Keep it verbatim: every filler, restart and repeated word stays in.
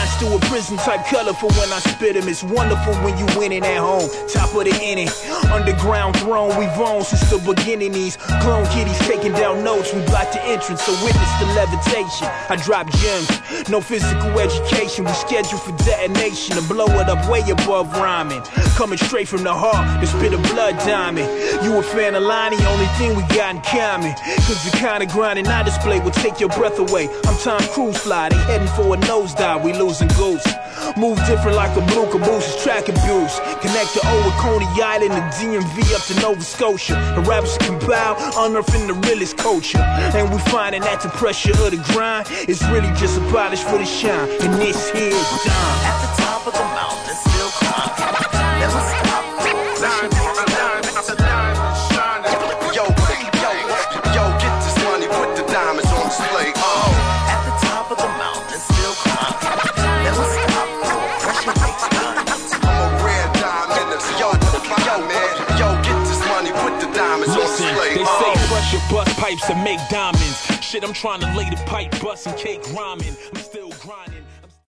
lines to a prison type colorful when I spit them. It's wonderful when you winning at home, top of the inning. Underground throne we've owned since the beginning. These clone kitties taking down notes, we block the entrance, so witness the levitation. I drop gems, no physical education. We scheduled for detonation and blow it up way above rhyming. Coming straight from the heart, to spit a blood diamond. You a fan of Lonnie, only thing we got in common. Cause the kind of grinding I display will take your breath away. I'm Tom Cruise fly, they heading for a nosedive, we losing goose. Move different like a blue caboose, it's track abuse. Connect the O with Coney Island, the D M V up to Nova Scotia. The rappers compile, unearthing the realest culture. And we finding that the pressure of the grind is really just a polish for the shine. And this here is done. At the top of the mountain, still climbing. Never stop. Nine for a dime, it's a diamond shining. Yo, yo, yo, get this money, put the diamonds on display. Oh. At the top of the mountain, still climbing. Never stop. Pressure makes diamonds. I'm a rare diamond. Yo, yo, man, yo, get this money, put the diamonds on Listen, display. they Oh. say pressure bust pipes and make diamonds. Shit, I'm trying to lay the pipe, bust and cake rhyming. I'm